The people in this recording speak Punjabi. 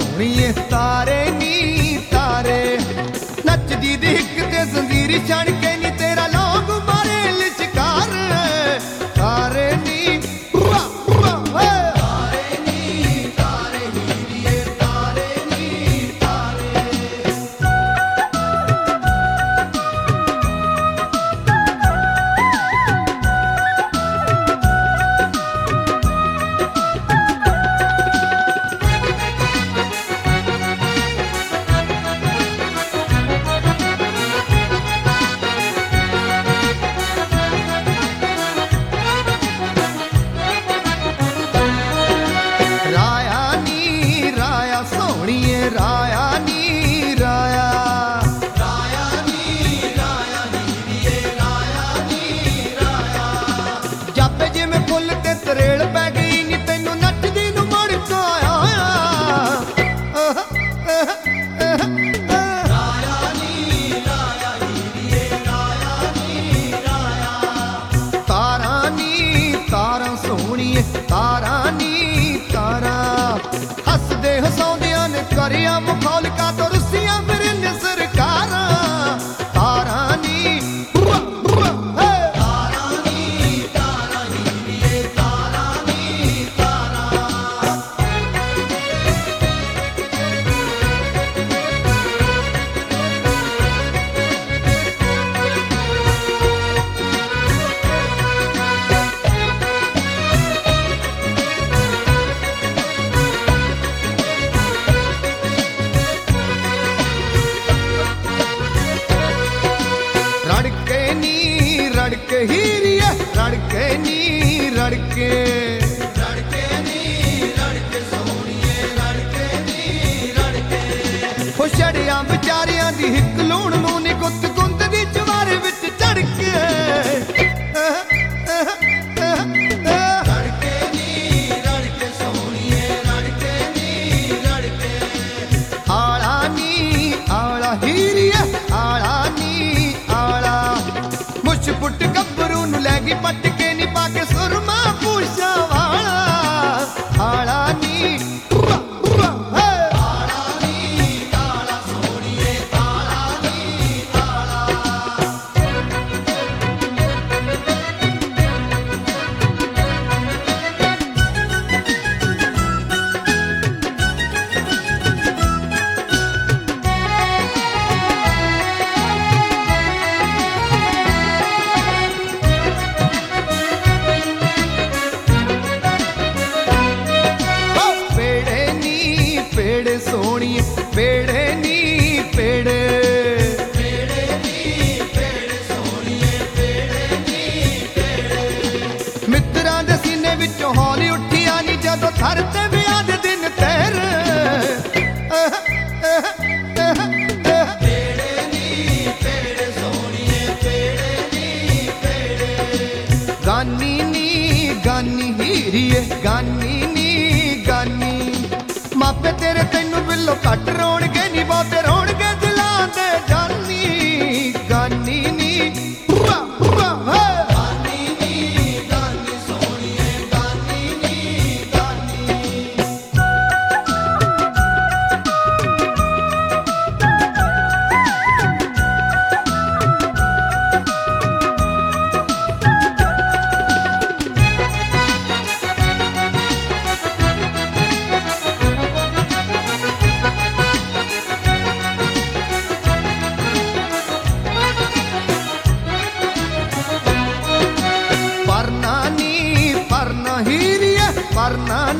ਸੋਹਣੀਏ ਤਾਰੇ ਨੀ ਤਾਰੇ ਨੱਚਦੀ ਦੀ ਹਿੱਕ ਤੇ ਜ਼ੰਜੀਰ ਛਣ ਕੇ ਨੀ ਤੇਰਾ ਲੋਗ ਮਾਰੇ ਲਿਸ਼ਕਾਰ ਤਾਰੇ ਨੀ ਰਾਇਆ ਨੀ ਰਾਇਆ ਰਾਇਆ ਨੀ ਰਾਇਆ ਨੀ ਰਾਇਆ ਨੀ ਰਾਇਆ ਜਾਪੇ ਜਿਵੇਂ ਫੁੱਲ ਤੇ ਤਰੇਲ ਪੈ ਗਈ ਨੀ ਤੈਨੂੰ ਨੱਚਦੀ ਨੂੰ ਮੁੜ ਕੇ ਆਇਆ ਰਾਇਆ ਨੀ ਰਾਇਆ ਨੀ ਰਾਇਆ ਨੀ ਰਾਇਆ ਤਾਰਾਂ ਸੋਹਣੀਏ ਤਾਰਾਂ ਨੀ ਤਾਰਾਂ ਹੱਸਦੇ ਹਸਾਉਂਦਿਆਂ ਨੇ ਕਰਿਆ ਮੁਖੌਲਕਾ ਤੋਂ ਰੁੱਸੀਆਂ ਫਿਰ ਨੇ ਸਰਕਾਰਾਂ ਤਾਰਾਂ ਨੀ ਤਾਰਾਂ ਨੀ ਤਾਰਾਂ ਨੀ ਇਹ ਤਾਰਾਂ ਨੀ ਤਾਰਾਂ ਰੜਕੇ ਹੀਰੀਏ ਰੜਕੇ ਨੀ ਰੜਕੇ ਰੜਕੇ ਨੀ ਰੜਕੇ ਸੋਹਣੀਏ ਰੜਕੇ ਨੀ ਰੜਕੇ ਹੋ ਛੜਿਆਂ ਵਿਚਾਰਿਆਂ ਦੀ ਹਿੱਕ ਲੂਣ ਨੂੰ ਨੀ ਗੁੱਤ ਗੁੰਦ ਦੀ ਜਵਾਰੇ ਵਿੱਚ ਚੜ ਕੇ ਰੜਕੇ ਨੀ ਰੜਕੇ ਸੋਹਣੀਏ ਰੜਕੇ ਨੀ ਰੜਕੇ ਆਲਾ ਹੀਰੀਏ ਆਲਾ ਨੀ ਆਲਾ ਮੁੱਛ ਪੁੱਟ ਗੱਭਰੂ ਨੂੰ ਲੈ ਗਈ ਪੱਟ ਕੇ ਨੀ ਪਾ ਕੇ ਸੁਰਮਾ ਪੂਛਾਂ ਵਾਲਾ ਆਲਾ ਨੀ ਆਲਾ ਨੀ ਆਲਾ ਸੋਹਣੀਏ ਆਲਾ ਨੀ ਆਲਾ ਪੇੜੇ ਸੋਹਣੀਏ ਪੇੜੇ ਨੀ ਪੇੜੇ ਪੇੜੇ ਨੀ ਪੇੜੇ ਸੋਹਣੀਏ ਪੇੜੇ ਨੀ ਪੇੜੇ ਮਿੱਤਰਾਂ ਦੇ ਸੀਨੇ ਵਿੱਚੋਂ ਹੌਲੀ ਉੱਠਿਆ ਨੀ ਜਦੋਂ ਥਰ ਤੇ ਵਿਆਹ ਦੇ ਦਿਨ ਤੇਰੇ ਪੇੜੇ ਨੀ ਪੇੜੇ ਸੋਹਣੀਏ ਪੇੜੇ ਨੀ ਪੇੜੇ ਗਾਨੀ ਹੀਰੀਏ ਗਾਨੀ ਨੀ ਗਾਨੀ ਮਾਪੇ ਤੇਰੇ ਤੈਨੂੰ ਬਿੱਲੋ ਘੱਟ ਰੋਣਗੇ ਨੀ ਬਹੁਤੇ ਰੋਣਗੇ ਦਿਲਾਂ ਦੇ ਜਾਨੀ ਗਾਨੀ ਨੀ ਗਾਨੀ ਨੀ ਗਾਨੀ ਸੋਹਣੀਏ ਗਾਨੀ ਨੀ ਗਾਨੀ ਪਰਨਾ